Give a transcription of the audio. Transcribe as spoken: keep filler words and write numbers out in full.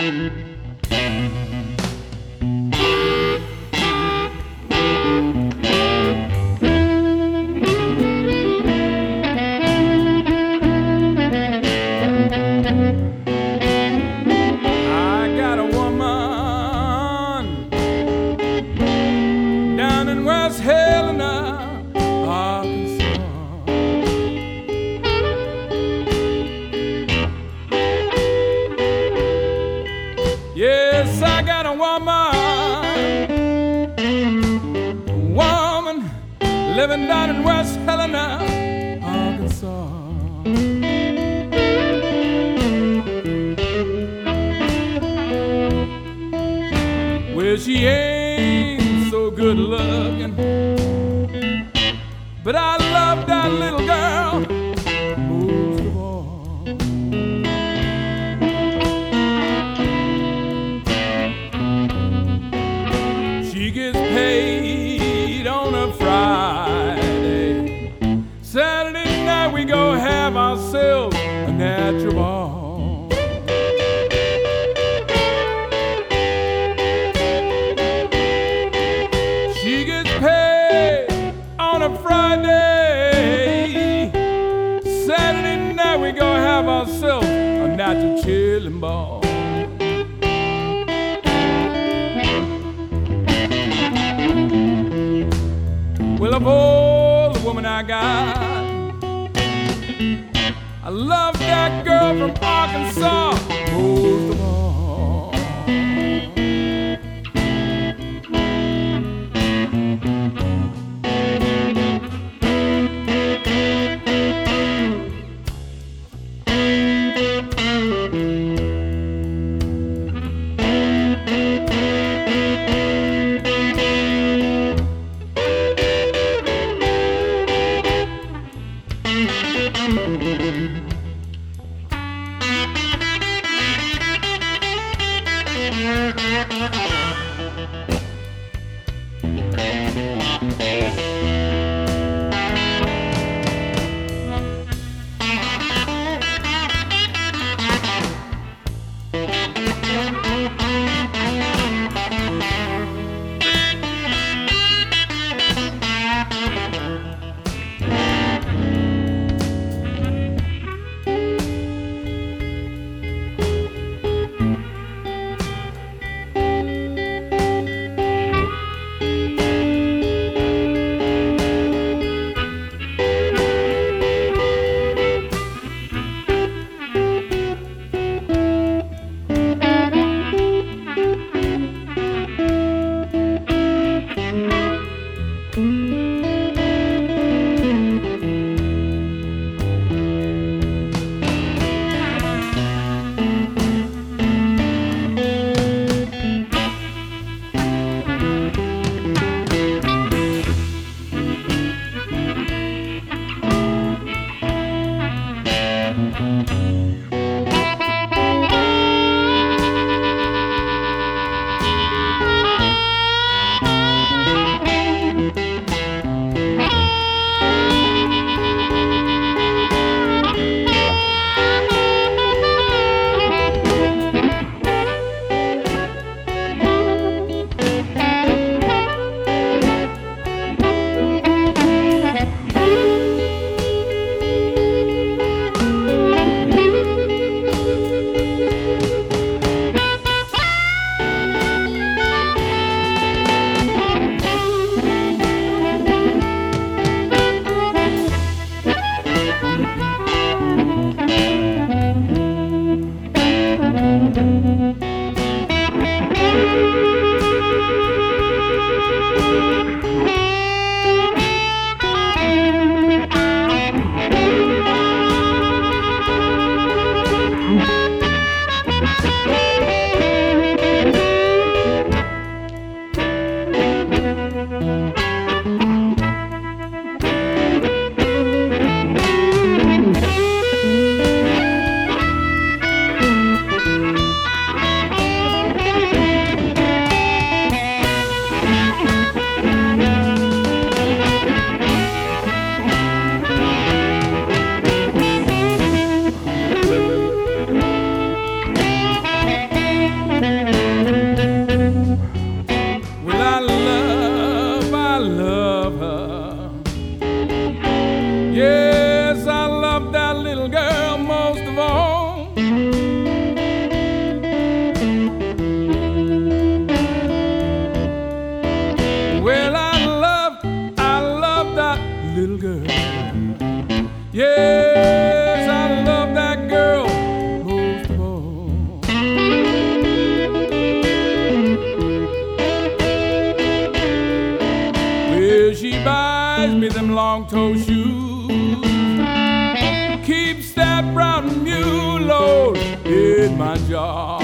Yes, I got a woman, woman living down in West Helena, Arkansas. Well, she ain't so good looking, but I love that little girl most of all. She gets paid on a Friday. Saturday night we go have ourselves a natural ball. She gets paid on a Friday. Saturday night we go have ourselves a natural chilling ball. Well, of all the woman I got, I love that girl from Arkansas most of all. bar.